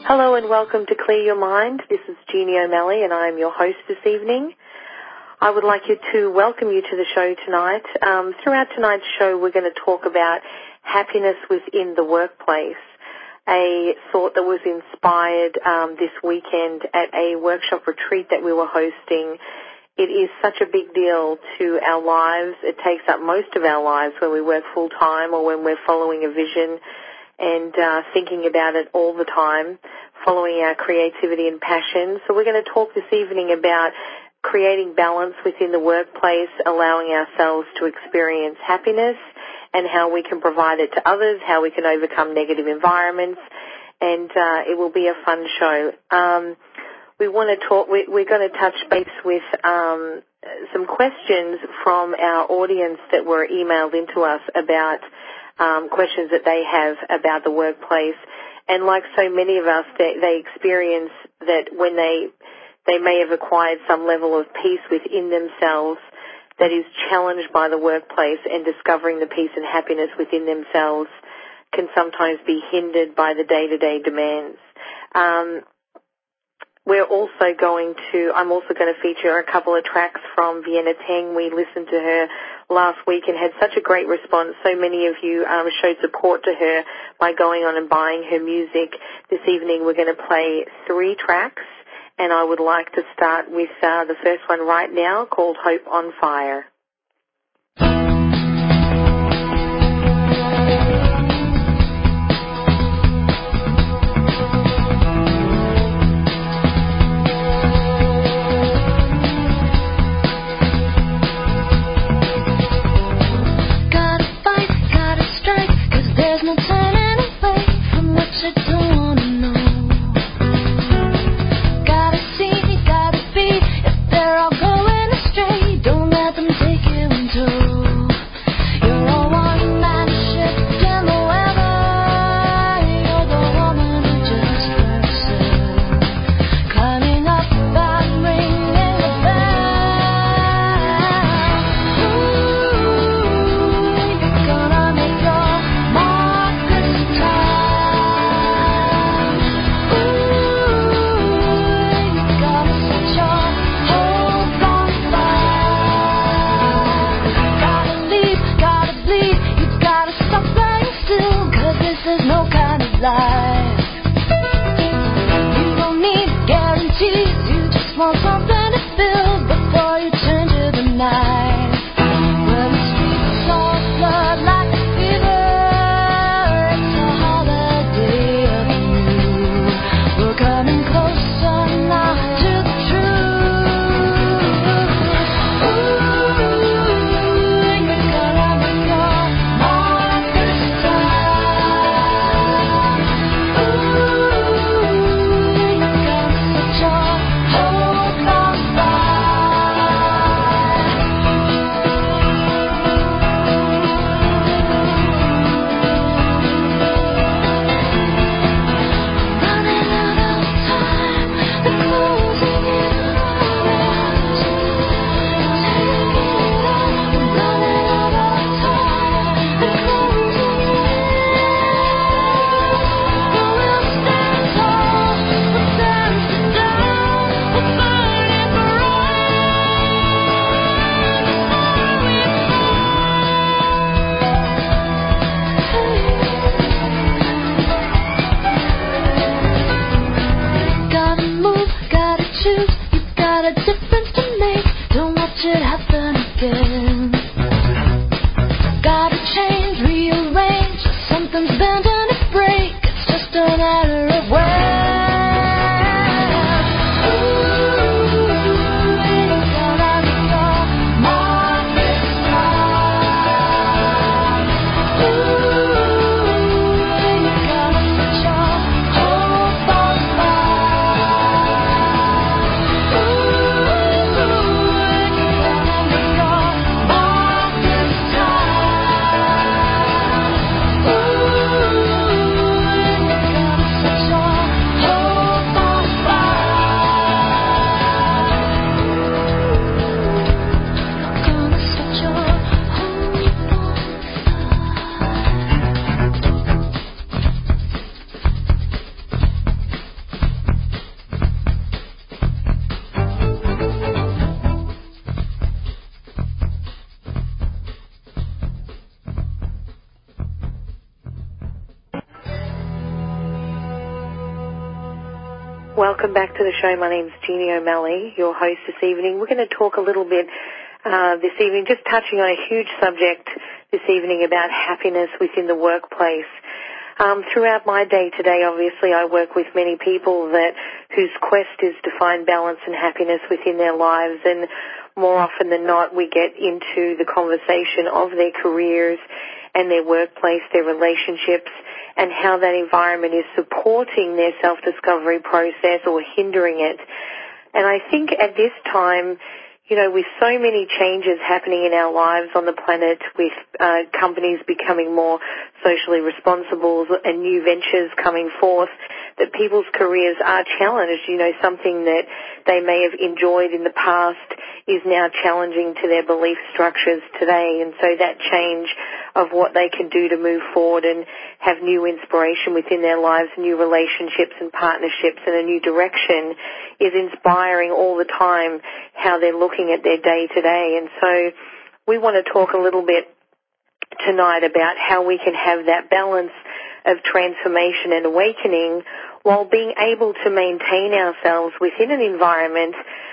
Hello and welcome to Clear Your Mind. This is Jeannie O'Malley and I am your host this evening. I would like to welcome you to the show tonight. Throughout tonight's show we're going to talk about happiness within the workplace, a thought that was inspired this weekend at a workshop retreat that we were hosting. It is such a big deal to our lives. It takes up most of our lives when we work full-time or when we're following a vision and thinking about it all the time, following our creativity and passion. So we're going to talk this evening about creating balance within the workplace, allowing ourselves to experience happiness and how we can provide it to others, how we can overcome negative environments, and it will be a fun show. We're going to touch base with some questions from our audience that were emailed into us about questions that they have about the workplace. And like so many of us, they experience that when they may have acquired some level of peace within themselves that is challenged by the workplace, and discovering the peace and happiness within themselves can sometimes be hindered by the day-to-day demands. I'm also going to feature a couple of tracks from Vienna Teng. We listened to her last week and had such a great response. So many of you showed support to her by going on and buying her music. This evening we're going to play 3 tracks, and I would like to start with the first one right now, called Hope on Fire. Welcome back to the show. My name's Jeannie O'Malley, your host this evening. We're going to talk a little bit this evening, just touching on a huge subject this evening about happiness within the workplace. Throughout my day today, obviously, I work with many people whose quest is to find balance and happiness within their lives, and more often than not, we get into the conversation of their careers and their workplace, their relationships, and how that environment is supporting their self-discovery process or hindering it. And I think at this time, with so many changes happening in our lives on the planet, with companies becoming more socially responsible and new ventures coming forth, that people's careers are challenged. Something that they may have enjoyed in the past is now challenging to their belief structures today. And so that change of what they can do to move forward and have new inspiration within their lives, new relationships and partnerships and a new direction is inspiring all the time how they're looking at their day to day. And so we want to talk a little bit tonight about how we can have that balance of transformation and awakening while being able to maintain ourselves within an environment.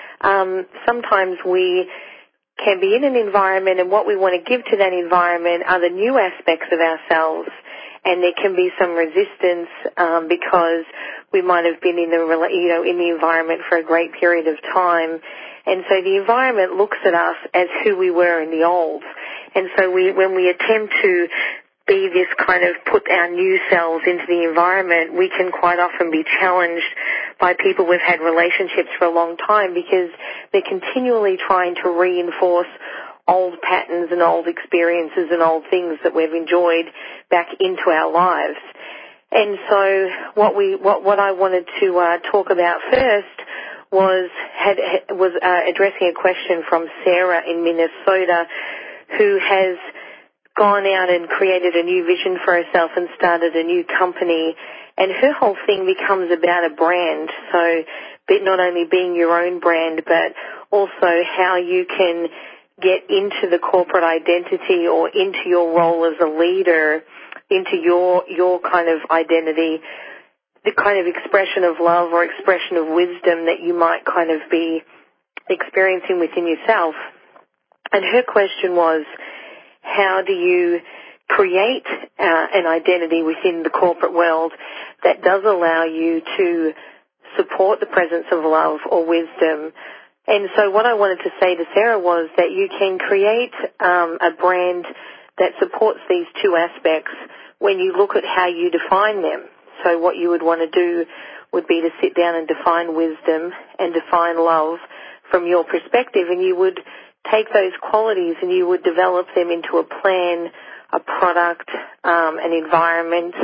Sometimes we can be in an environment, and what we want to give to that environment are the new aspects of ourselves, and there can be some resistance because we might have been in the environment for a great period of time, and so the environment looks at us as who we were in the old, and so when we attempt to be this kind of put our new selves into the environment, we can quite often be challenged by people we've had relationships for a long time because they're continually trying to reinforce old patterns and old experiences and old things that we've enjoyed back into our lives. And so what I wanted to talk about first was addressing a question from Sarah in Minnesota, who has gone out and created a new vision for herself and started a new company, and her whole thing becomes about a brand. So not only being your own brand, but also how you can get into the corporate identity or into your role as a leader, into your kind of identity, the kind of expression of love or expression of wisdom that you might kind of be experiencing within yourself. And her question was, how do you create an identity within the corporate world that does allow you to support the presence of love or wisdom? And so what I wanted to say to Sarah was that you can create a brand that supports these two aspects when you look at how you define them. So what you would want to do would be to sit down and define wisdom and define love from your perspective, and you would take those qualities and you would develop them into a plan, a product, an environment,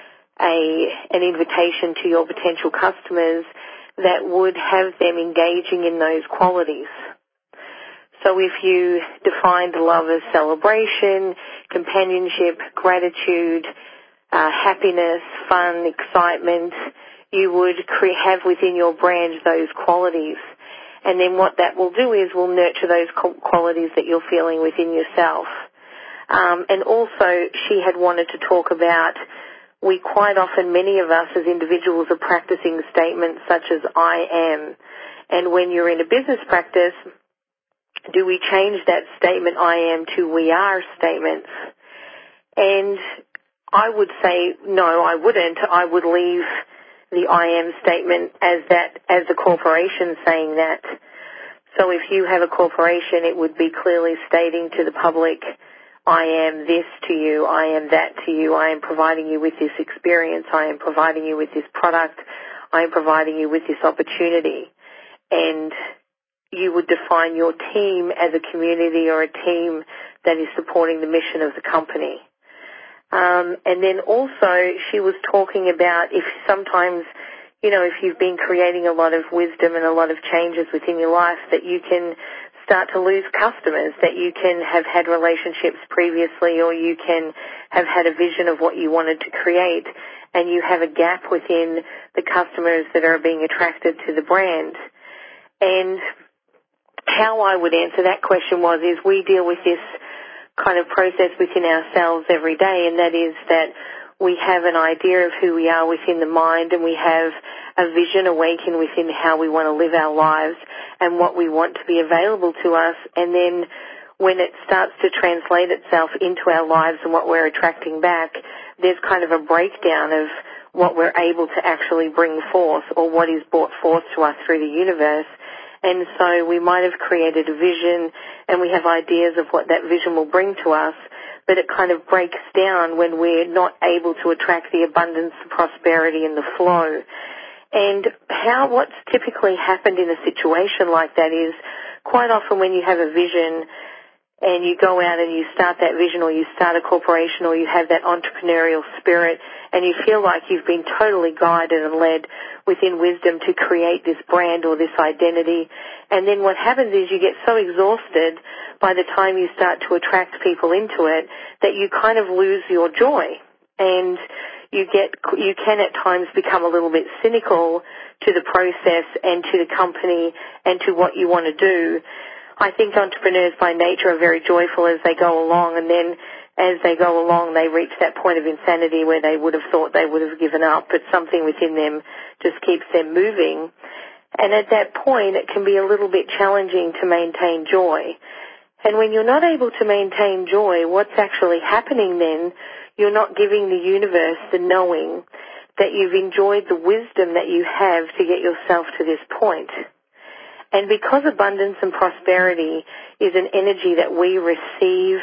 an invitation to your potential customers that would have them engaging in those qualities. So if you defined love as celebration, companionship, gratitude, happiness, fun, excitement, you would have within your brand those qualities. And then what that will do is will nurture those qualities that you're feeling within yourself. And also she had wanted to talk about, we quite often, many of us as individuals are practicing statements such as I am. And when you're in a business practice, do we change that statement I am to we are statements? And I would say no, I wouldn't. I would leave the I am statement as the corporation saying that. So if you have a corporation, it would be clearly stating to the public, I am this to you, I am that to you, I am providing you with this experience, I am providing you with this product, I am providing you with this opportunity. And you would define your team as a community or a team that is supporting the mission of the company. And then also she was talking about if sometimes, if you've been creating a lot of wisdom and a lot of changes within your life, that you can start to lose customers, that you can have had relationships previously, or you can have had a vision of what you wanted to create, and you have a gap within the customers that are being attracted to the brand. And how I would answer that question is we deal with this kind of process within ourselves every day, and that is that we have an idea of who we are within the mind, and we have a vision awaken within how we want to live our lives and what we want to be available to us. And then when it starts to translate itself into our lives and what we're attracting back, there's kind of a breakdown of what we're able to actually bring forth, or what is brought forth to us through the universe. And so we might have created a vision and we have ideas of what that vision will bring to us, but it kind of breaks down when we're not able to attract the abundance, the prosperity, and the flow. And what's typically happened in a situation like that is, quite often when you have a vision and you go out and you start that vision, or you start a corporation, or you have that entrepreneurial spirit, and you feel like you've been totally guided and led within wisdom to create this brand or this identity. And then what happens is you get so exhausted by the time you start to attract people into it that you kind of lose your joy. And you can at times become a little bit cynical to the process and to the company and to what you want to do. I think entrepreneurs by nature are very joyful as they go along, and then as they go along they reach that point of insanity where they would have thought they would have given up, but something within them just keeps them moving. And at that point it can be a little bit challenging to maintain joy. And when you're not able to maintain joy, what's actually happening then, you're not giving the universe the knowing that you've enjoyed the wisdom that you have to get yourself to this point. And because abundance and prosperity is an energy that we receive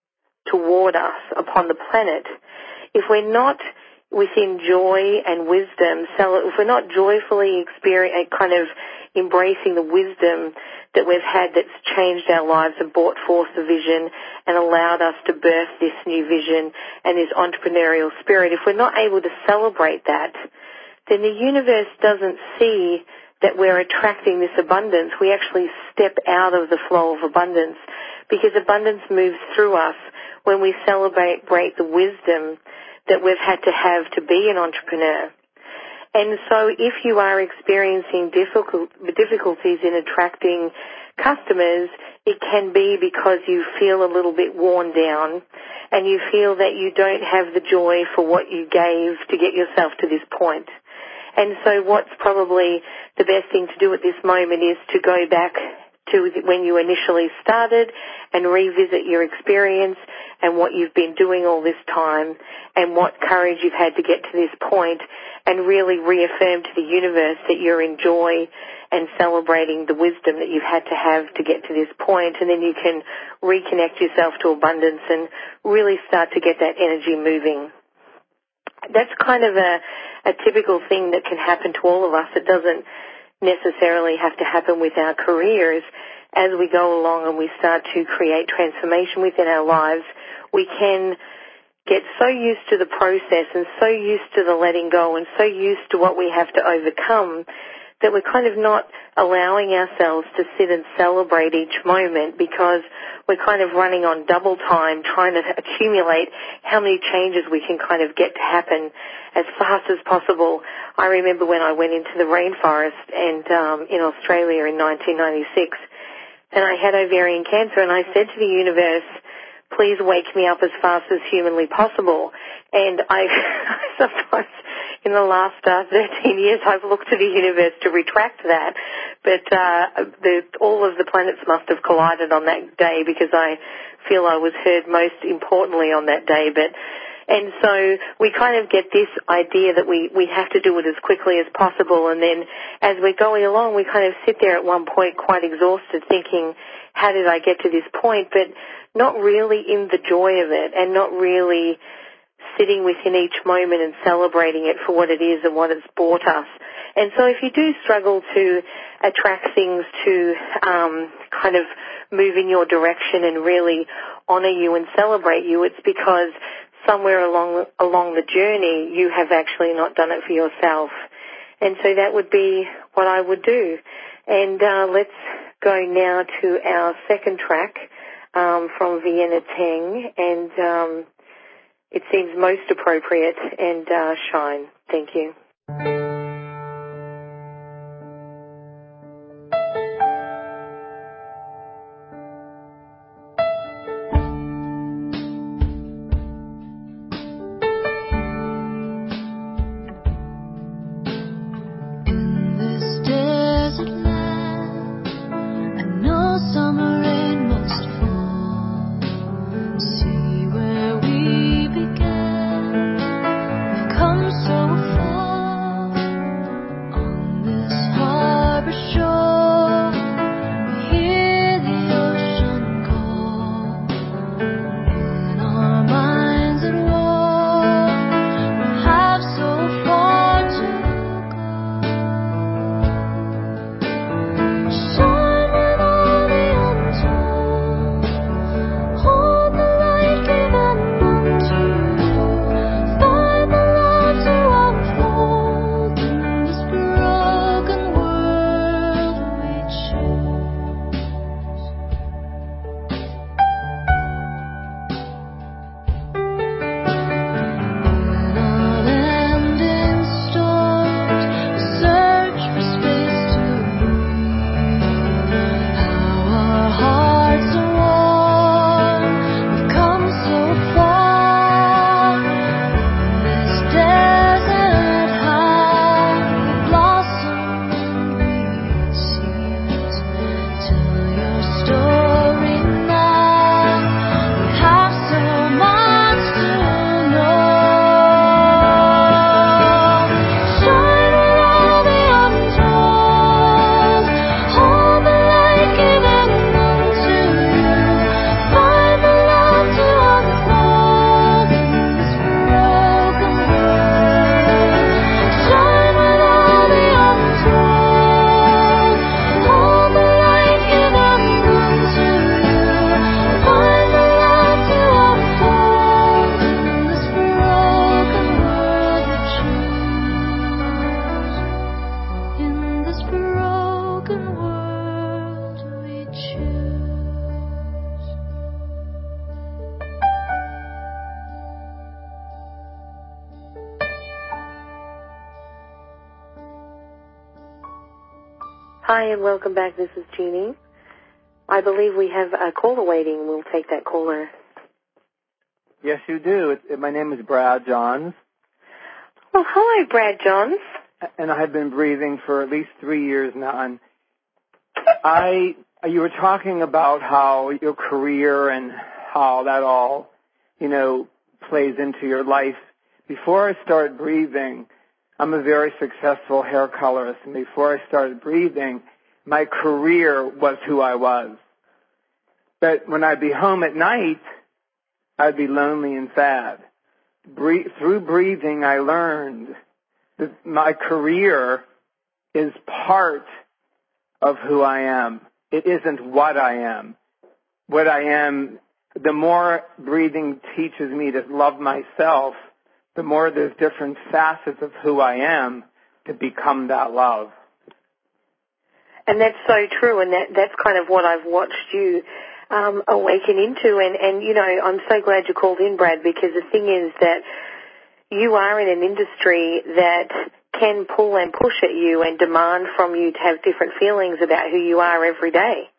toward us upon the planet, if we're not within joy and wisdom, so if we're not joyfully kind of embracing the wisdom that we've had that's changed our lives and brought forth the vision and allowed us to birth this new vision and this entrepreneurial spirit, if we're not able to celebrate that, then the universe doesn't see that we're attracting this abundance. We actually step out of the flow of abundance, because abundance moves through us when we celebrate the wisdom that we've had to have to be an entrepreneur. And so if you are experiencing difficulties in attracting customers, it can be because you feel a little bit worn down and you feel that you don't have the joy for what you gave to get yourself to this point. And so what's probably the best thing to do at this moment is to go back to when you initially started and revisit your experience and what you've been doing all this time and what courage you've had to get to this point, and really reaffirm to the universe that you're in joy and celebrating the wisdom that you've had to have to get to this point. And then you can reconnect yourself to abundance and really start to get that energy moving. That's kind of a typical thing that can happen to all of us. It doesn't necessarily have to happen with our careers. As we go along and we start to create transformation within our lives, we can get so used to the process and so used to the letting go and so used to what we have to overcome that we're kind of not allowing ourselves to sit and celebrate each moment, because we're kind of running on double time trying to accumulate how many changes we can kind of get to happen as fast as possible. I remember when I went into the rainforest and in Australia in 1996, and I had ovarian cancer, and I said to the universe, please wake me up as fast as humanly possible. And I sometimes in the last 13 years I've looked to the universe to retract that, but all of the planets must have collided on that day, because I feel I was heard most importantly on that day. And so we kind of get this idea that we have to do it as quickly as possible, and then as we're going along we kind of sit there at one point quite exhausted thinking, how did I get to this point? But not really in the joy of it, and not really sitting within each moment and celebrating it for what it is and what it's brought us. And so if you do struggle to attract things to kind of move in your direction and really honor you and celebrate you, it's because somewhere along the journey you have actually not done it for yourself. And so that would be what I would do. And let's go now to our second track from Vienna Teng, and it seems most appropriate, and Shine. Thank you. Hi, and welcome back. This is Jeannie. I believe we have a caller waiting. We'll take that caller. Yes, you do. My name is Brad Johns. Well, hi, Brad Johns. And I have been breathing for at least 3 years now. And you were talking about how your career and how that all, plays into your life. Before I started breathing, I'm a very successful hair colorist. And before I started breathing, my career was who I was. But when I'd be home at night, I'd be lonely and sad. Through breathing, I learned that my career is part of who I am. It isn't what I am. What I am, the more breathing teaches me to love myself, the more there's different facets of who I am to become that love. And that's so true, and that's kind of what I've watched you awaken into. And, I'm so glad you called in, Brad, because the thing is that you are in an industry that can pull and push at you and demand from you to have different feelings about who you are every day.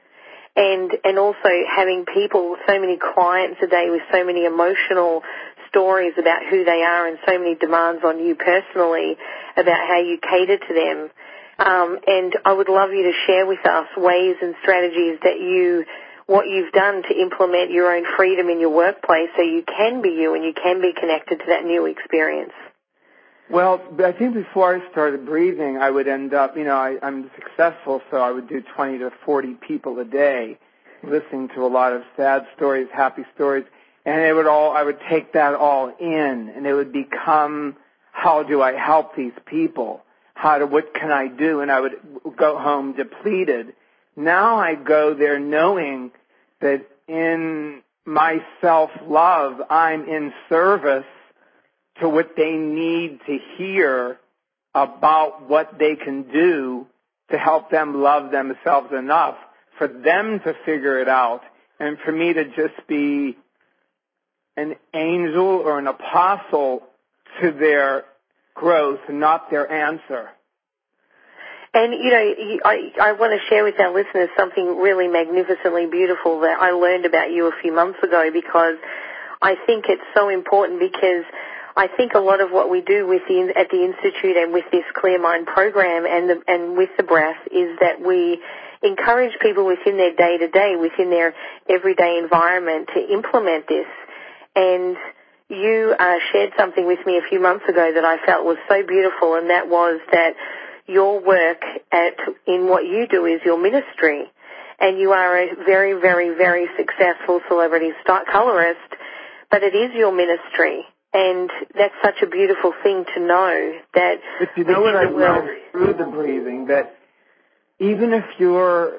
And also having people, so many clients a day with so many emotional stories about who they are and so many demands on you personally about how you cater to them. And I would love you to share with us ways and strategies that what you've done to implement your own freedom in your workplace so you can be you and you can be connected to that new experience. Well, I think before I started breathing, I would end up, I'm successful, so I would do 20 to 40 people a day, listening to a lot of sad stories, happy stories, and I would take that all in, and it would become, how do I help these people? What can I do? And I would go home depleted. Now I go there knowing that in my self-love, I'm in service to what they need to hear about what they can do to help them love themselves enough for them to figure it out and for me to just be an angel or an apostle to their growth, not their answer. And, I want to share with our listeners something really magnificently beautiful that I learned about you a few months ago, because I think it's so important, because I think a lot of what we do at the Institute and with this Clear Mind program and with the breath is that we encourage people within their day-to-day, within their everyday environment to implement this. And you shared something with me a few months ago that I felt was so beautiful, and that was that your work in what you do is your ministry. And you are a very, very, very successful celebrity colorist, but it is your ministry. And that's such a beautiful thing to know that. But you know what I learned through the breathing, that even if you're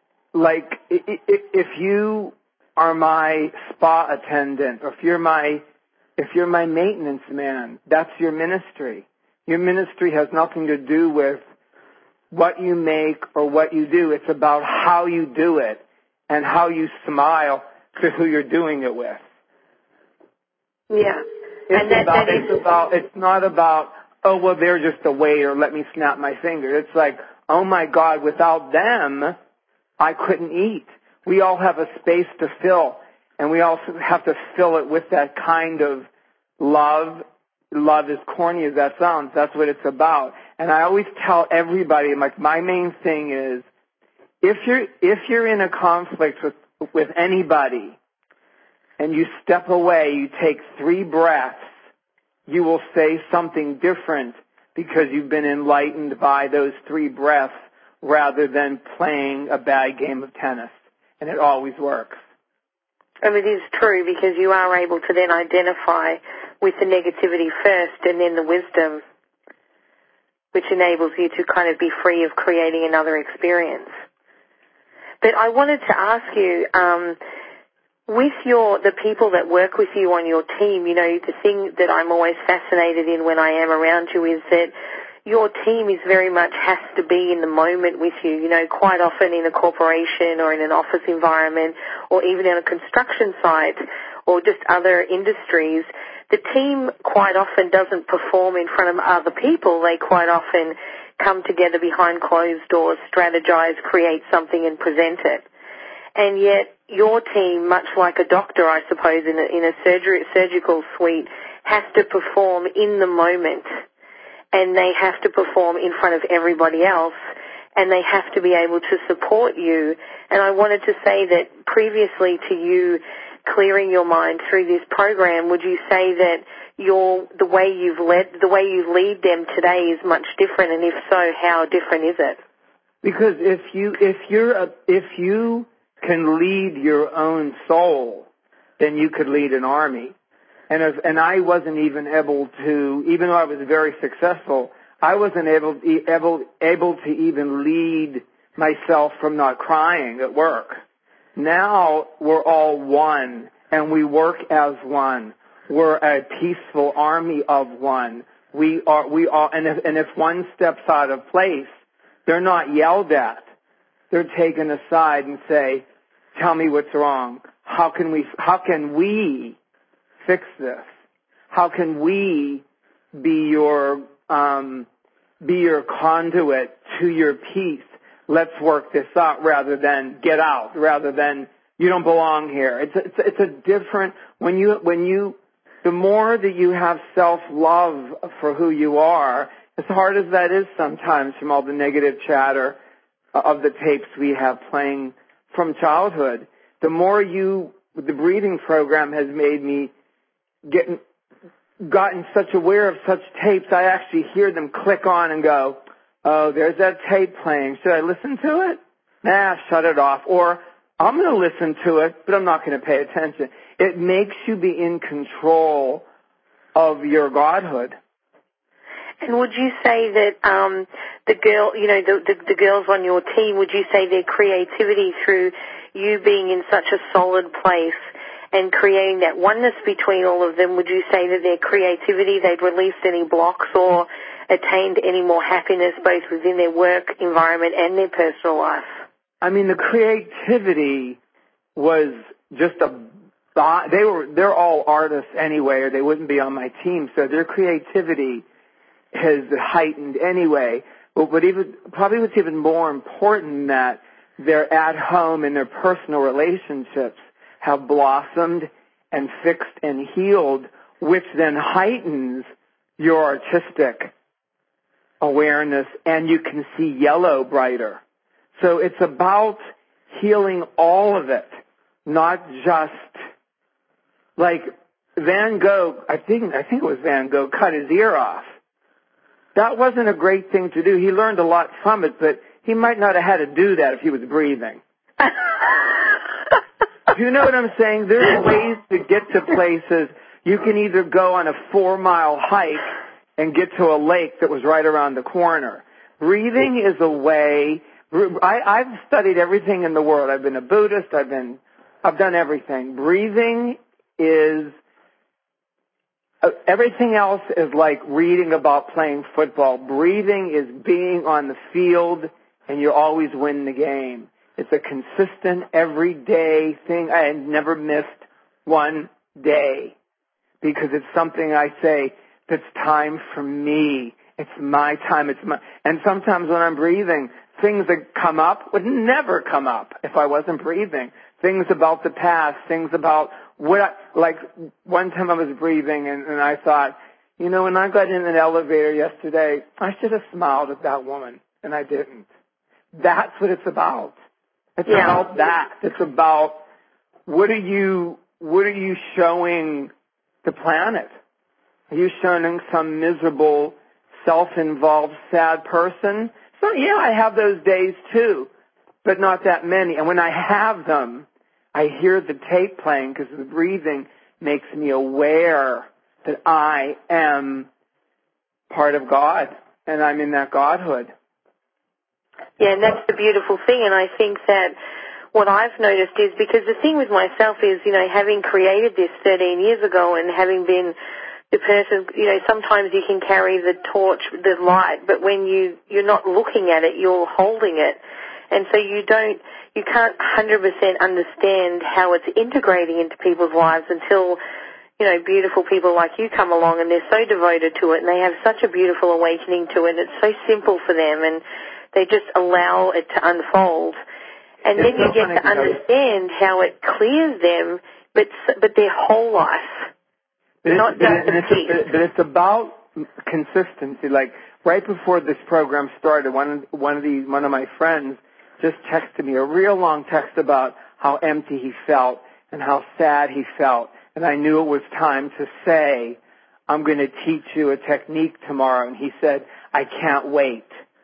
if you are my spa attendant, or if you're my maintenance man, that's your ministry. Your ministry has nothing to do with what you make or what you do. It's about how you do it and how you smile to who you're doing it with. Yeah. It's not about, oh, well, they're just a waiter, let me snap my finger. It's like, oh my God, without them, I couldn't eat. We all have a space to fill, and we also have to fill it with that kind of love. Love, as corny as that sounds, that's what it's about. And I always tell everybody, my main thing is, if you're in a conflict with anybody, and you step away, you take 3 breaths, you will say something different because you've been enlightened by those 3 breaths rather than playing a bad game of tennis. And it always works. And it is true, because you are able to then identify with the negativity first and then the wisdom, which enables you to kind of be free of creating another experience. But I wanted to ask you, with the people that work with you on your team, the thing that I'm always fascinated in when I am around you is that your team is very much has to be in the moment with you. Quite often in a corporation or in an office environment or even in a construction site or just other industries, the team quite often doesn't perform in front of other people. They quite often come together behind closed doors, strategize, create something and present it. And yet your team, much like a doctor, I suppose, in a surgical suite, has to perform in the moment, and they have to perform in front of everybody else, and they have to be able to support you. And I wanted to say that previously to you clearing your mind through this program, would you say that the way you lead them today is much different, and if so, how different is it? Because if you can lead your own soul, then you could lead an army. And I wasn't even able to, even though I was very successful, I wasn't able to even lead myself from not crying at work. Now we're all one, and we work as one. We're a peaceful army of one. We are, and if one steps out of place, they're not yelled at. They're taken aside and say, "Tell me what's wrong. How can we fix this? How can we be your conduit to your peace? Let's work this out rather than get out, rather than you don't belong here." It's a different, the more that you have self-love for who you are, as hard as that is sometimes from all the negative chatter of the tapes we have playing from childhood, the more the breathing program has made me gotten such aware of such tapes, I actually hear them click on and go, "Oh, there's that tape playing. Should I listen to it? Nah, shut it off." Or, "I'm going to listen to it, but I'm not going to pay attention." It makes you be in control of your godhood. And would you say that the girls on your team, would you say their creativity through you being in such a solid place and creating that oneness between all of them, would you say that their creativity, they'd released any blocks or attained any more happiness both within their work environment and their personal life? I mean, the creativity was just they're all artists anyway, or they wouldn't be on my team, so their creativity has heightened anyway. But probably what's even more important than that, they're at home and their personal relationships have blossomed and fixed and healed, which then heightens your artistic awareness, and you can see yellow brighter. So it's about healing all of it, not just like Van Gogh. I think it was Van Gogh cut his ear off. That wasn't a great thing to do. He learned a lot from it, but he might not have had to do that if he was breathing. Do you know what I'm saying? There's ways to get to places. You can either go on a 4-mile hike and get to a lake that was right around the corner. Breathing is a way. I've studied everything in the world. I've been a Buddhist. I've done everything. Breathing is, everything else is like reading about playing football. Breathing is being on the field and you always win the game. It's a consistent, everyday thing. I had never missed one day because it's something I say that's time for me. It's my time. And sometimes when I'm breathing, things that come up would never come up if I wasn't breathing. Things about the past, things about like one time I was breathing and I thought, when I got in an elevator yesterday, I should have smiled at that woman, and I didn't. That's what it's about. It's about that. It's about what are you showing the planet? Are you showing some miserable, self-involved, sad person? So I have those days too, but not that many. And when I have them, I hear the tape playing because the breathing makes me aware that I am part of God and I'm in that godhood. Yeah, and that's the beautiful thing. And I think that what I've noticed is, because the thing with myself is, having created this 13 years ago and having been the person, sometimes you can carry the torch, the light, but when you're not looking at it, you're holding it. And so you can't 100% understand how it's integrating into people's lives until beautiful people like you come along and they're so devoted to it and they have such a beautiful awakening to it. It's so simple for them and they just allow it to unfold. And then you get to understand how it clears them, but their whole life, not just a piece. But it's about consistency. Like right before this program started, one of my friends just texted me a real long text about how empty he felt and how sad he felt. And I knew it was time to say, I'm going to teach you a technique tomorrow. And he said, I can't wait.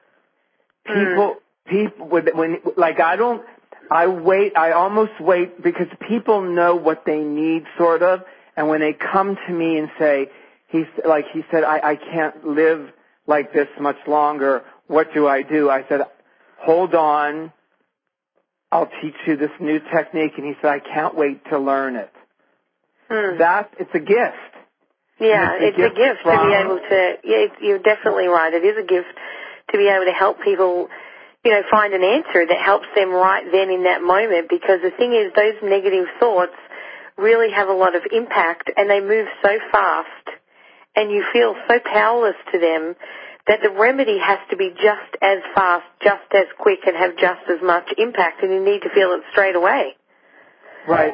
I almost wait because people know what they need sort of. And when they come to me and say, he said, I can't live like this much longer. What do? I said, hold on. I'll teach you this new technique. And he said, I can't wait to learn it. It's a gift. Yeah, it's a gift to be able to, you're definitely right. It is a gift to be able to help people, find an answer that helps them right then in that moment, because the thing is those negative thoughts really have a lot of impact and they move so fast and you feel so powerless to them that the remedy has to be just as fast, just as quick and have just as much impact, and you need to feel it straight away. Right.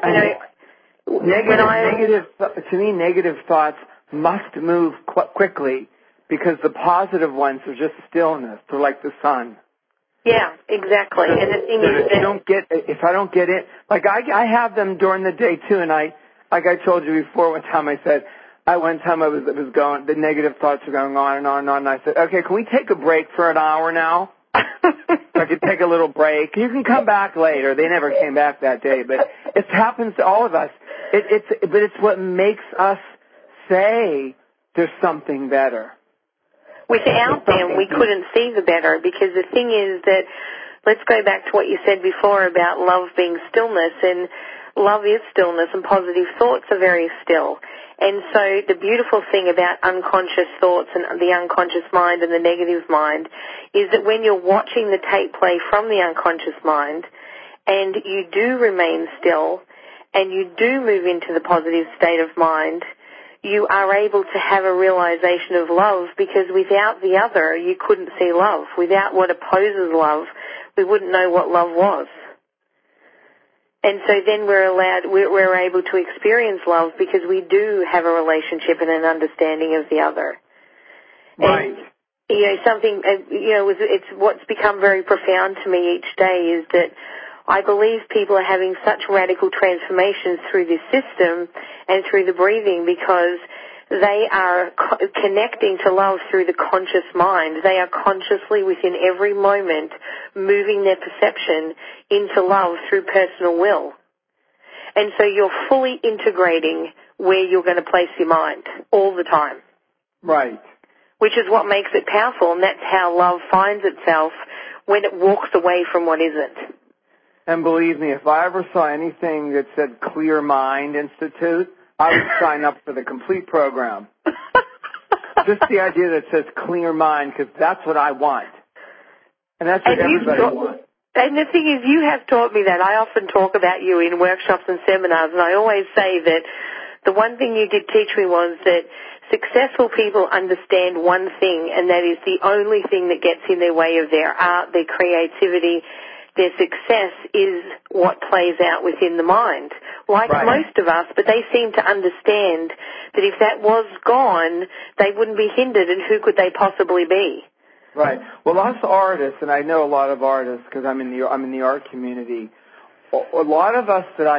Negative thoughts must move quickly because the positive ones are just stillness. They're like the sun. Yeah, exactly. And the thing is if I don't get it, like I have them during the day too, and like I told you before, one time I said, the negative thoughts were going on and on and on, and I said, okay, can we take a break for an hour now? So I could take a little break. You can come back later. They never came back that day, but it happens to all of us. But it's what makes us say there's something better. Without them, we couldn't see the better, because the thing is that, let's go back to what you said before about love being stillness, and love is stillness and positive thoughts are very still. And so the beautiful thing about unconscious thoughts and the unconscious mind and the negative mind is that when you're watching the tape play from the unconscious mind and you do remain still and you do move into the positive state of mind, you are able to have a realization of love, because without the other, you couldn't see love. Without what opposes love, we wouldn't know what love was. And so then we're able to experience love because we do have a relationship and an understanding of the other. Right. And, it's what's become very profound to me each day is that I believe people are having such radical transformations through this system and through the breathing, because they are connecting to love through the conscious mind. They are consciously within every moment moving their perception into love through personal will. And so you're fully integrating where you're going to place your mind all the time. Right. Which is what makes it powerful, and that's how love finds itself when it walks away from what isn't. And believe me, if I ever saw anything that said Clear Mind Institute, I would sign up for the complete program. Just the idea that says Clear Mind, because that's what I want. And that's what everybody wants. And the thing is, you have taught me that. I often talk about you in workshops and seminars, and I always say that the one thing you did teach me was that successful people understand one thing, and that is the only thing that gets in their way of their art, their creativity, their success is what plays out within the mind, like most of us, but they seem to understand that if that was gone, they wouldn't be hindered, and who could they possibly be? Right. Well, us artists, and I know a lot of artists because I'm in the art community. A lot of us that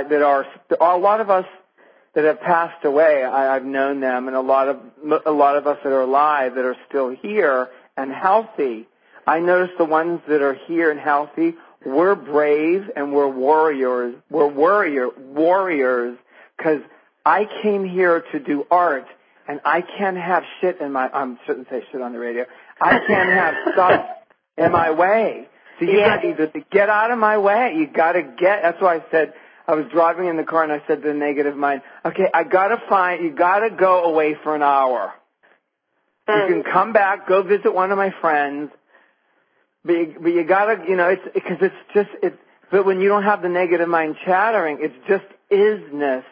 have passed away, I've known them, and a lot of us that are alive that are still here and healthy. I notice the ones that are here and healthy. We're brave and we're warriors. We're warriors because I came here to do art, and I can't have shit in my. I shouldn't say shit on the radio. I can't have stuff in my way. So you got to get out of my way. You got to get. That's why I said I was driving in the car and I said to the negative mind, okay, you got to go away for an hour. You can come back, go visit one of my friends. But you gotta, but when you don't have the negative mind chattering, it's just isness.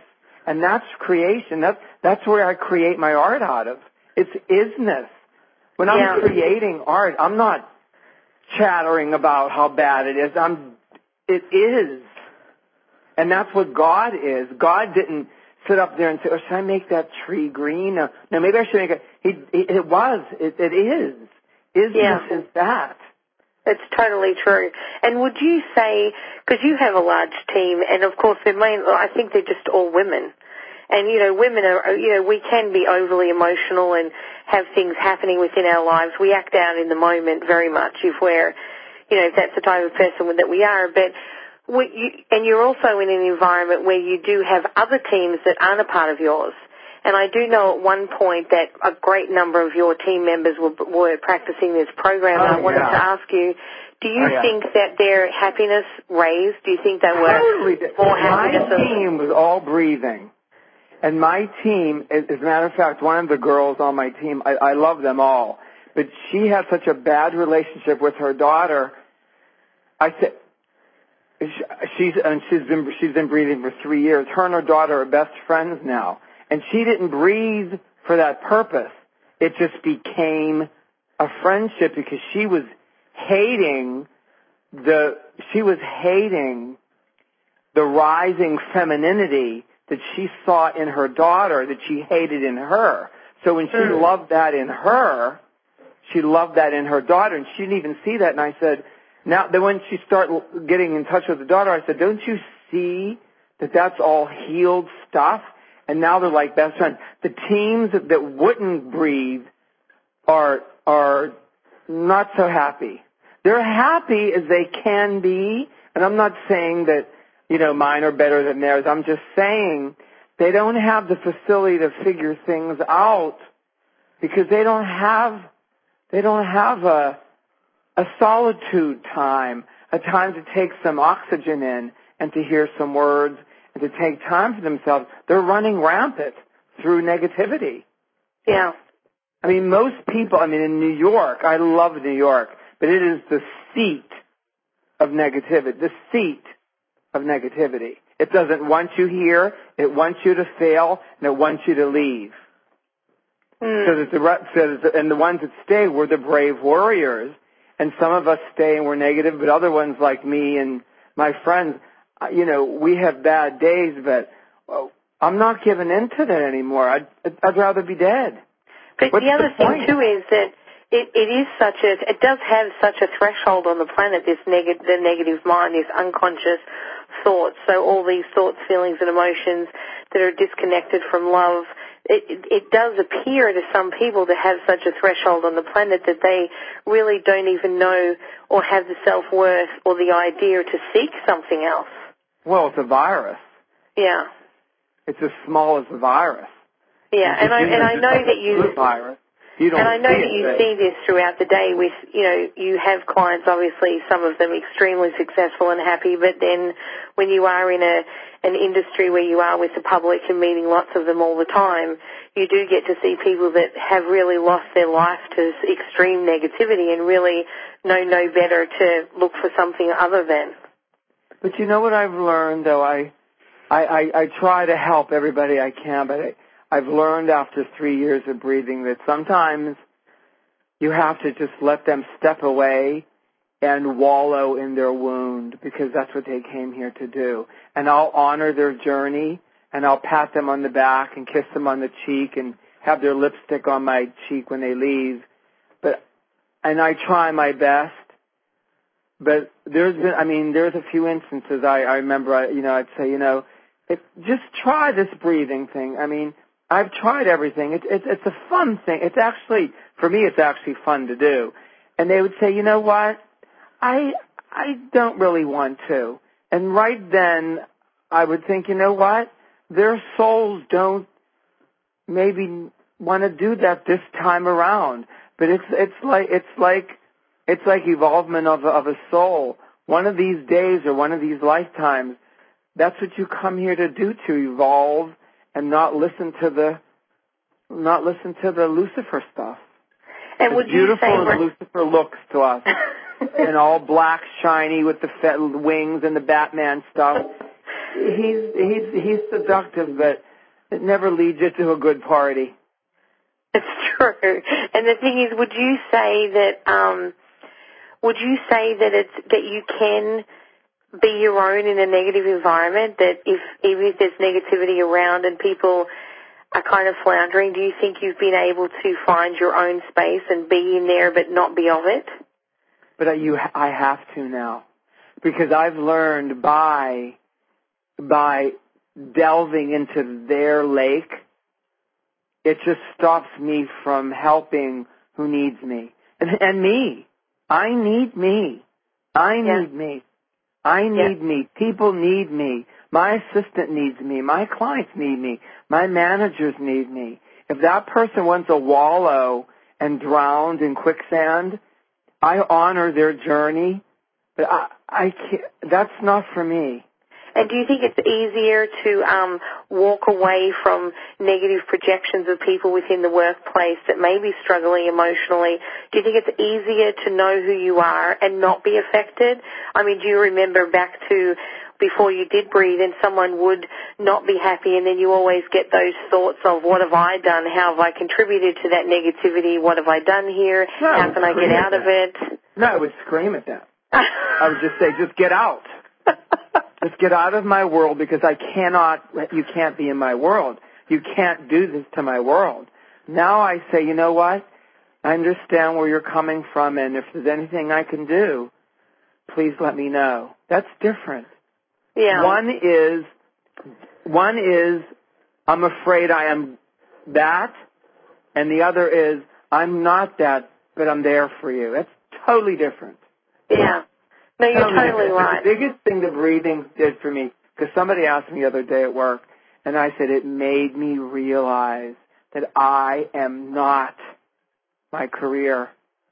And that's creation. That's where I create my art out of. It's isness. When I'm creating art, I'm not chattering about how bad it is. It is. And that's what God is. God didn't sit up there and say, oh, should I make that tree green? No, maybe I should make it. It is. Isness is that. It's totally true. And would you say, because you have a large team, and of course I think they're just all women. And, women are, we can be overly emotional and have things happening within our lives. We act out in the moment very much if that's the type of person that we are. But and you're also in an environment where you do have other teams that aren't a part of yours. And I do know at one point that a great number of your team members were practicing this program. I wanted to ask you, do you think that their happiness raised? Do you think they were more happy? My team was all breathing. And my team, as a matter of fact, one of the girls on my team, I love them all, but she had such a bad relationship with her daughter. I said, she's been breathing for 3 years. Her and her daughter are best friends now. And she didn't breathe for that purpose. It just became a friendship because she was hating the rising femininity that she saw in her daughter that she hated in her. So when she loved that in her, she loved that in her daughter, and she didn't even see that. And I said, then when she started getting in touch with the daughter, I said, don't you see that that's all healed stuff? And now they're like best friends. The teams that wouldn't breathe are not so happy. They're happy as they can be, and I'm not saying that, mine are better than theirs. I'm just saying they don't have the facility to figure things out because they don't have a solitude time, a time to take some oxygen in and to hear some words and to take time for themselves. They're running rampant through negativity. Yeah. I mean, most people, in New York, I love New York, but it is the seat of negativity, It doesn't want you here, it wants you to fail, and it wants you to leave. And the ones that stay were the brave warriors, and some of us stay and we're negative, but other ones like me and my friends, we have bad days, but I'm not giving in to that anymore. I'd rather be dead. But the other thing too is that it does have such a threshold on the planet, the negative mind, this unconscious thoughts. So all these thoughts, feelings, and emotions that are disconnected from love, it does appear to some people to have such a threshold on the planet that they really don't even know or have the self-worth or the idea to seek something else. Well, it's a virus. Yeah. It's as small as a virus. Yeah, and I know that you... virus. And I know that you see this throughout the day with, you have clients, obviously, some of them extremely successful and happy, but then when you are in an industry where you are with the public and meeting lots of them all the time, you do get to see people that have really lost their life to extreme negativity and really know no better to look for something other than. But you know what I've learned, though? I try to help everybody I can, but I've learned after 3 years of breathing that sometimes you have to just let them step away and wallow in their wound because that's what they came here to do. And I'll honor their journey, and I'll pat them on the back and kiss them on the cheek and have their lipstick on my cheek when they leave. And I try my best. But there's a few instances I remember, I'd say, just try this breathing thing. I've tried everything. It's a fun thing. For me, it's actually fun to do. And they would say, you know what? I don't really want to. And right then, I would think, you know what? Their souls don't maybe want to do that this time around. But it's like evolvement of a soul. One of these days or one of these lifetimes, that's what you come here to do, to evolve and not listen to the Lucifer stuff. And would you say beautiful as Lucifer looks to us, and all black, shiny with the wings and the Batman stuff, he's seductive. But It never leads you to a good party. It's true. And the thing is, would you say that you can be your own in a negative environment, that even if there's negativity around and people are kind of floundering, do you think you've been able to find your own space and be in there but not be of it? But I have to now, because I've learned by delving into their lake, it just stops me from helping who needs me. And me. I need me. I need me. I need me. People need me. My assistant needs me. My clients need me. My managers need me. If that person wants to wallow and drown in quicksand, I honor their journey, but I can't, that's not for me. And do you think it's easier to walk away from negative projections of people within the workplace that may be struggling emotionally? Do you think it's easier to know who you are and not be affected? I mean, do you remember back to before you did breathe and someone would not be happy and then you always get those thoughts of what have I done? How have I contributed to that negativity? What have I done here? How can I get out of it? No, I would scream at them. I would just say, just get out. Just get out of my world, because you can't be in my world. You can't do this to my world. Now I say, you know what? I understand where you're coming from, and if there's anything I can do, please let me know. That's different. Yeah. One is I'm afraid I am that, and the other is I'm not that, but I'm there for you. That's totally different. Yeah. No, you're totally right. The biggest thing the breathing did for me, because somebody asked me the other day at work, and I said it made me realize that I am not my career.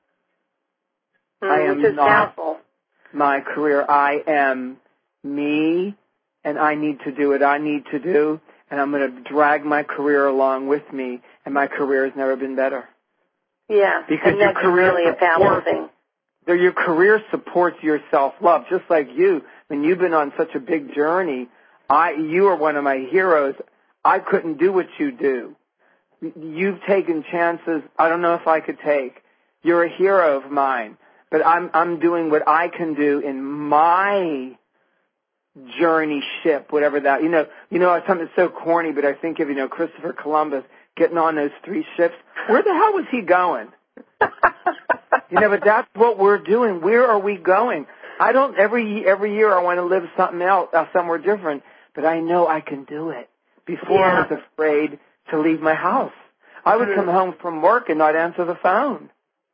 I am not my career. I am me, and I need to do what I need to do, and I'm going to drag my career along with me, and my career has never been better. Yeah, because and that's really a powerful thing. Your career supports your self-love, just like you. When you've been on such a big journey, you are one of my heroes. I couldn't do what you do. You've taken chances I don't know if I could take. You're a hero of mine, but I'm doing what I can do in my journey ship, whatever that. You know, something so corny, but I think of Christopher Columbus getting on those 3 ships. Where the hell was he going? But that's what we're doing. Where are we going? I don't, every year I want to live something else, somewhere different, but I know I can do it. Before I was afraid to leave my house. I would come home from work and not answer the phone.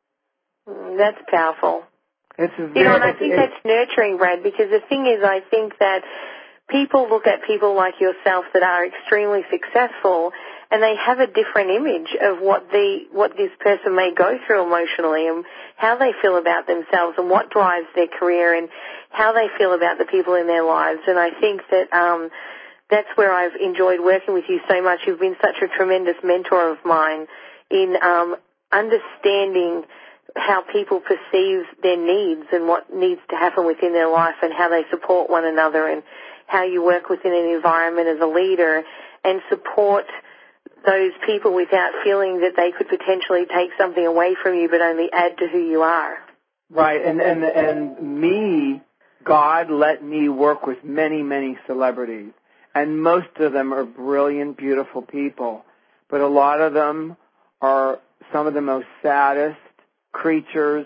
That's powerful. And I think that's nurturing, Brad, because the thing is, I think that people look at people like yourself that are extremely successful and they have a different image of what this person may go through emotionally and how they feel about themselves and what drives their career and how they feel about the people in their lives. And I think that that's where I've enjoyed working with you so much. You've been such a tremendous mentor of mine in understanding how people perceive their needs and what needs to happen within their life and how they support one another and how you work within an environment as a leader and support those people without feeling that they could potentially take something away from you but only add to who you are. Right, and me, God let me work with many, many celebrities, and most of them are brilliant, beautiful people, but a lot of them are some of the most saddest creatures,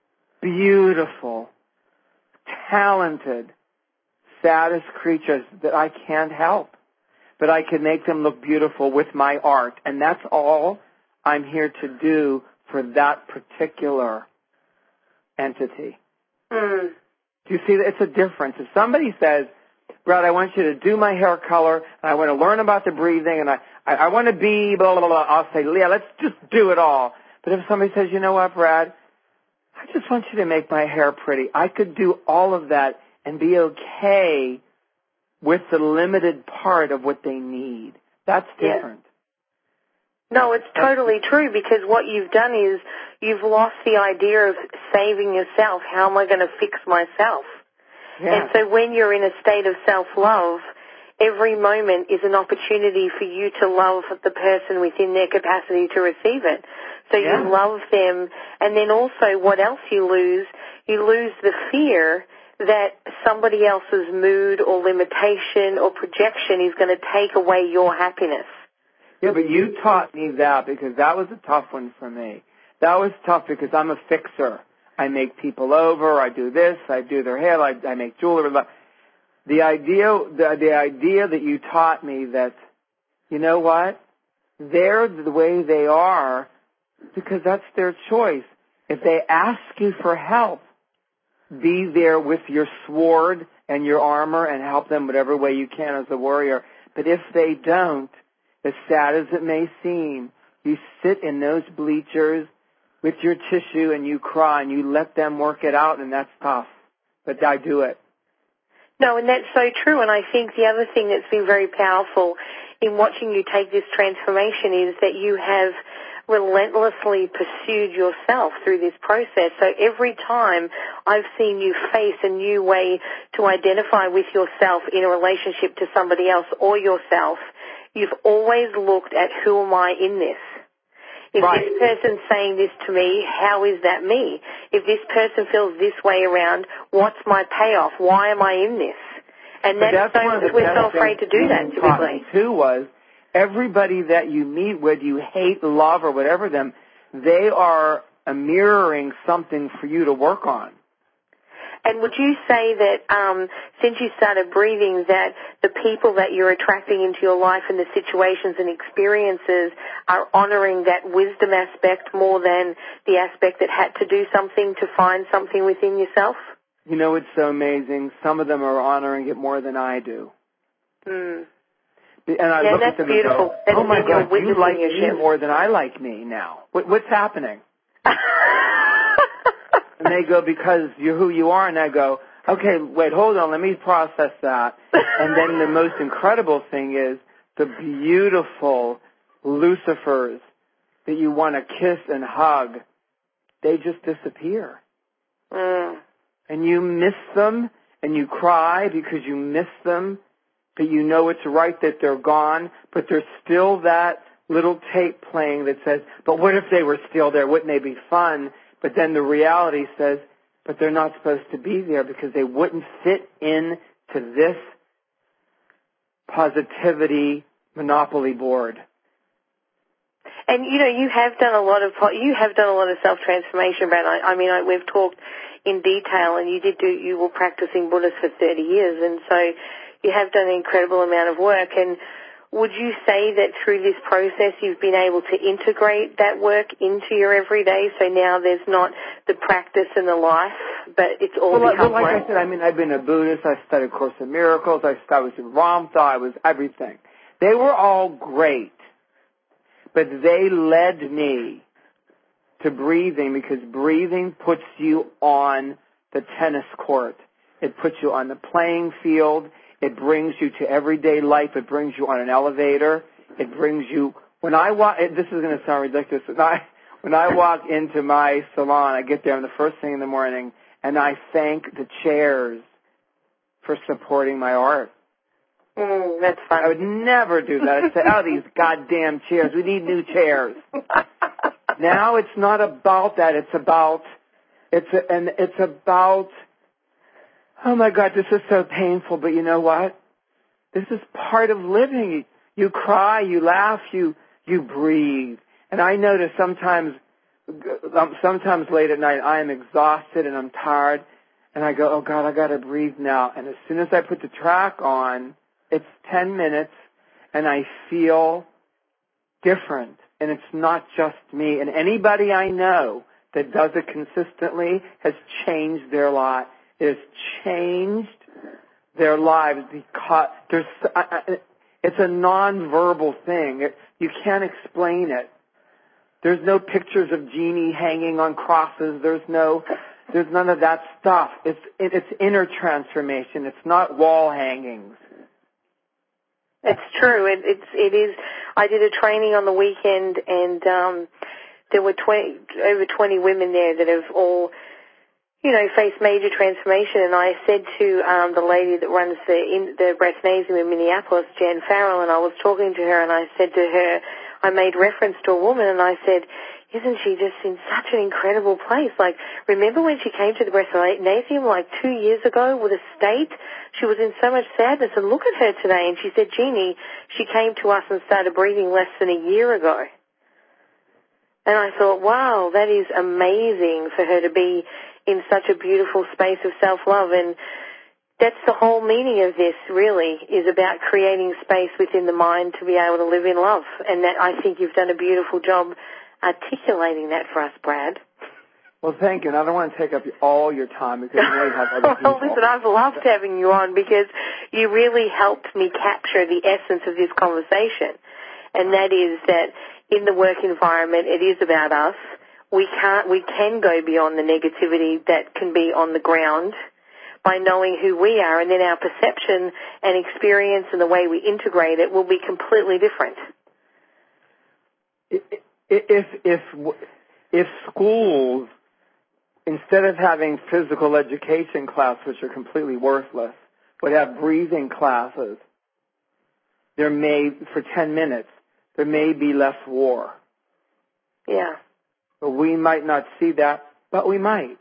beautiful, talented, saddest creatures that I can't help. But I can make them look beautiful with my art, and that's all I'm here to do for that particular entity. Do you see that? It's a difference. If somebody says, Brad, I want you to do my hair color, and I want to learn about the breathing, and I want to be blah, blah, blah, I'll say, Leah, let's just do it all. But if somebody says, you know what, Brad, I just want you to make my hair pretty, I could do all of that and be okay with the limited part of what they need. That's different. No, it's totally true, because what you've done is you've lost the idea of saving yourself. How am I going to fix myself? Yeah. And so when you're in a state of self-love, every moment is an opportunity for you to love the person within their capacity to receive it. So you love them, and then also what else you lose? You lose the fear that somebody else's mood or limitation or projection is going to take away your happiness. Yeah, but you taught me that because that was a tough one for me. That was tough because I'm a fixer. I make people over, I do this, I do their hair, I make jewelry. The idea that you taught me that, you know what, they're the way they are because that's their choice. If they ask you for help, be there with your sword and your armor and help them whatever way you can as a warrior. But if they don't, as sad as it may seem, you sit in those bleachers with your tissue and you cry and you let them work it out, and that's tough. But I do it. No, and that's so true. And I think the other thing that's been very powerful in watching you take this transformation is that you have relentlessly pursued yourself through this process. So every time I've seen you face a new way to identify with yourself in a relationship to somebody else or yourself, you've always looked at who am I in this? If this person's saying this to me, how is that me? If this person feels this way around, what's my payoff? Why am I in this? And we're so afraid to do that, typically. Too was everybody that you meet, whether you hate, love, or whatever them, they are mirroring something for you to work on. And would you say that since you started breathing that the people that you're attracting into your life and the situations and experiences are honoring that wisdom aspect more than the aspect that had to do something to find something within yourself? You know, it's so amazing. Some of them are honoring it more than I do. Mm. And I look at them beautiful. and go, oh my God, you like me more than I like me now. What's happening? And they go, because you're who you are. And I go, okay, wait, hold on, let me process that. And then the most incredible thing is the beautiful Lucifers that you want to kiss and hug, they just disappear. Mm. And you miss them, and you cry because you miss them, but you know it's right that they're gone, but there's still that little tape playing that says, but what if they were still there? Wouldn't they be fun? But then the reality says, but they're not supposed to be there because they wouldn't fit into this positivity monopoly board. And you know, you have done a lot of self-transformation, Brad. I mean, we've talked in detail, and you were practicing Buddhist for 30 years, and so you have done an incredible amount of work. And would you say that through this process you've been able to integrate that work into your everyday, so now there's not the practice and the life, but it's all become like I said, I mean, I've been a Buddhist, I studied Course in Miracles, I was in Ramtha, I was everything. They were all great, but they led me to breathing because breathing puts you on the tennis court. It puts you on the playing field. It brings you to everyday life. It brings you on an elevator. It brings you, when I walk, this is going to sound ridiculous, when I walk into my salon, I get there the first thing in the morning, and I thank the chairs for supporting my art. That's fun. I would never do that. I'd say, oh, these goddamn chairs. We need new chairs. Now it's not about that. It's about, oh my God, this is so painful, but you know what? This is part of living. You cry, you laugh, you breathe. And I notice sometimes late at night I am exhausted and I'm tired, and I go, oh God, I got to breathe now. And as soon as I put the track on, it's 10 minutes, and I feel different. And it's not just me. And anybody I know that does it consistently has changed their life. It has changed their lives because it's a nonverbal thing. You can't explain it. There's no pictures of genie hanging on crosses. There's none of that stuff. It's inner transformation. It's not wall hangings. It's true. It is. I did a training on the weekend, and there were over 20 women there that have all, face major transformation. And I said to the lady that runs the Breathnasium in Minneapolis, Jan Farrell, and I was talking to her, and I said to her, I made reference to a woman, and I said, isn't she just in such an incredible place? Like, remember when she came to the Breathnasium like 2 years ago with a state? She was in so much sadness, and look at her today. And she said, Jeannie, she came to us and started breathing less than a year ago. And I thought, wow, that is amazing for her to be in such a beautiful space of self-love. And that's the whole meaning of this, really, is about creating space within the mind to be able to live in love. And that, I think you've done a beautiful job articulating that for us, Brad. Well, thank you. And I don't want to take up all your time because you may have other people. Well, listen, I've loved having you on because you really helped me capture the essence of this conversation. And that is that in the work environment, it is about us. We can go beyond the negativity that can be on the ground by knowing who we are, and then our perception and experience and the way we integrate it will be completely different. If schools, instead of having physical education classes, which are completely worthless, would have breathing classes, for 10 minutes, there may be less war. Yeah. But we might not see that, but we might.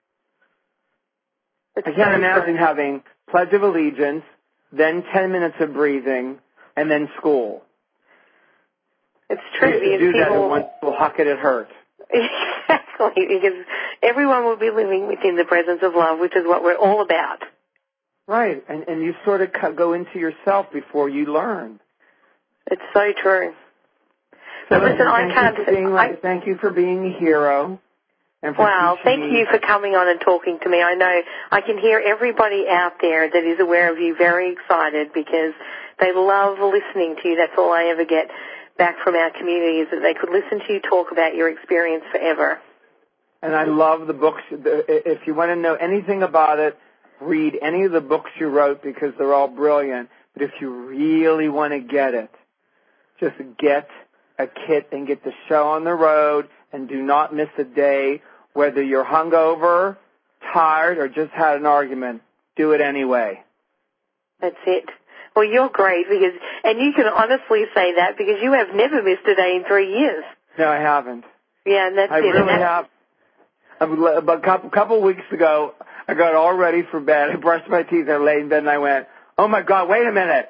I can't imagine having Pledge of Allegiance, then 10 minutes of breathing, and then school. It's true. You do that and once will huck it hurt. Exactly, because everyone will be living within the presence of love, which is what we're all about. Right, and you sort of go into yourself before you learn. It's so true. So but listen, thank you for being a hero. And thank you for coming on and talking to me. I know I can hear everybody out there that is aware of you very excited because they love listening to you. That's all I ever get back from our community is that they could listen to you talk about your experience forever. And I love the books. If you want to know anything about it, read any of the books you wrote because they're all brilliant. But if you really want to get it, just get a kit and get the show on the road and do not miss a day. Whether you're hungover, tired, or just had an argument, do it anyway. That's it. Well, you're great and you can honestly say that because you have never missed a day in 3 years. No, I haven't. Yeah, and that's I really have. A couple weeks ago, I got all ready for bed. I brushed my teeth. I lay in bed and I went, oh my God, wait a minute.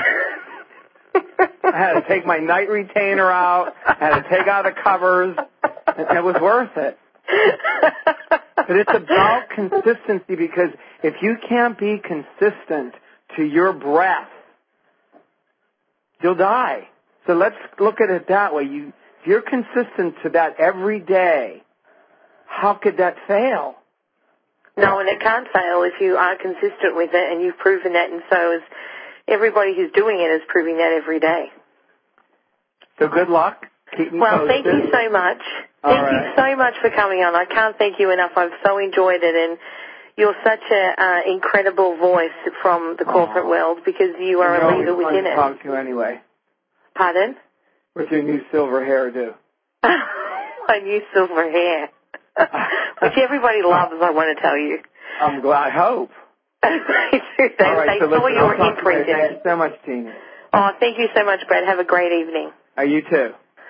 I had to take my night retainer out. I had to take out the covers. And it was worth it. But it's about consistency because if you can't be consistent to your breath, you'll die. So let's look at it that way. If you're consistent to that every day, how could that fail? No, and it can't fail if you are consistent with it, and you've proven that, and so is everybody who's doing it is proving that every day. So good luck. Keep me posted. Thank you so much. Thank you so much for coming on. I can't thank you enough. I've so enjoyed it, and you're such an incredible voice from the corporate world because you are a leader within it. Talk to you anyway. Pardon? With your new silver hairdo. My new silver hair, which everybody loves. I want to tell you. I'm glad. I hope. they saw your imprint. Thank you so much, Tina. Oh, thank you so much, Brad. Have a great evening. You too.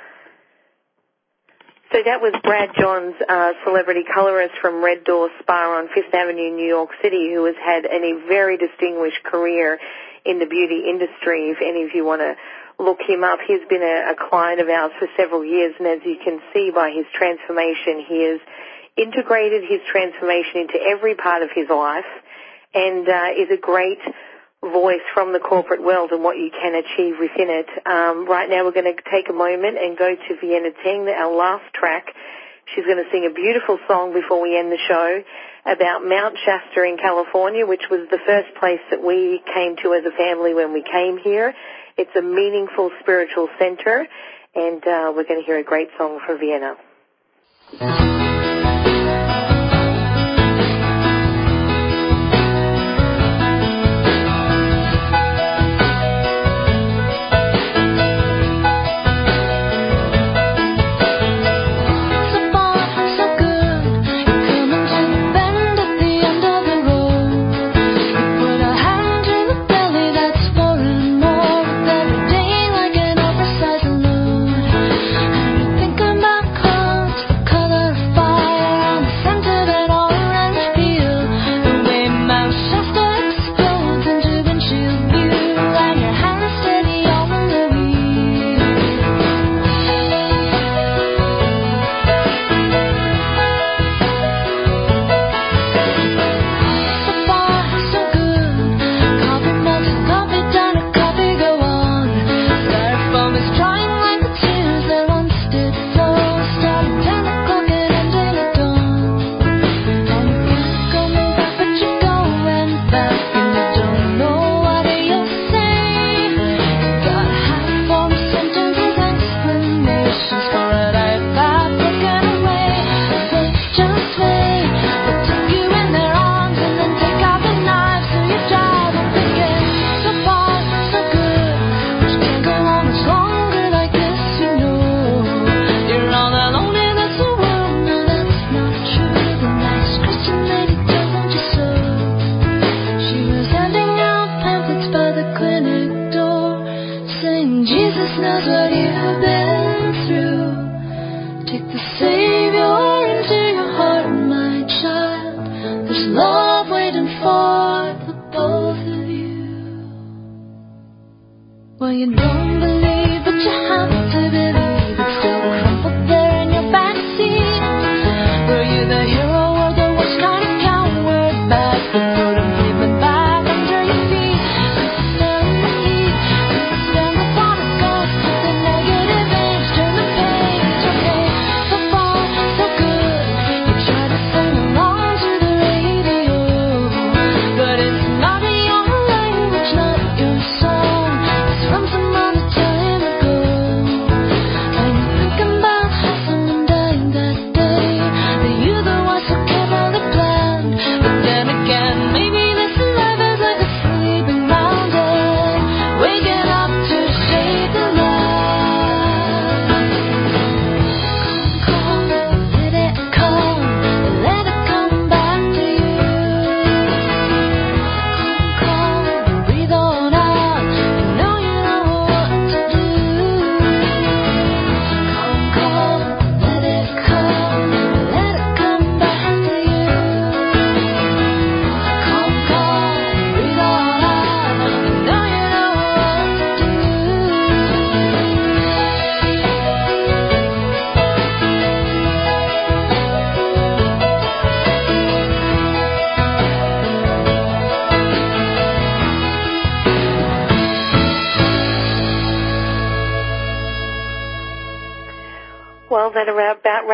So that was Brad Johns, celebrity colorist from Red Door Spa on Fifth Avenue, New York City, who has had a very distinguished career in the beauty industry. If any of you want to look him up, he's been a client of ours for several years, and as you can see by his transformation, he has integrated his transformation into every part of his life and is a great voice from the corporate world and what you can achieve within it. Right now we're going to take a moment and go to Vienna Ting, our last track. She's going to sing a beautiful song before we end the show about Mount Shasta in California, which was the first place that we came to as a family when we came here. It's a meaningful spiritual center, and we're going to hear a great song from Vienna. So good, you're coming to the bend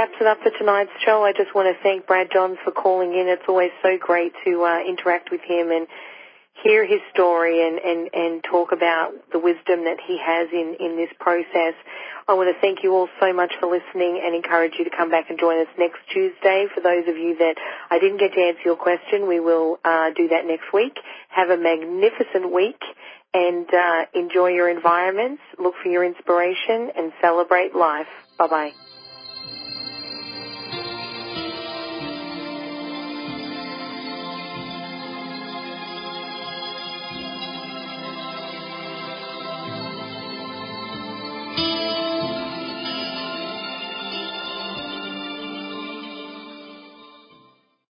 wraps it up for tonight's show. I just want to thank Brad Johns for calling in. It's always so great to interact with him and hear his story and talk about the wisdom that he has in this process. I want to thank you all so much for listening and encourage you to come back and join us next Tuesday. For those of you that I didn't get to answer your question, we will do that next week. Have a magnificent week and enjoy your environments. Look for your inspiration and celebrate life. Bye-bye.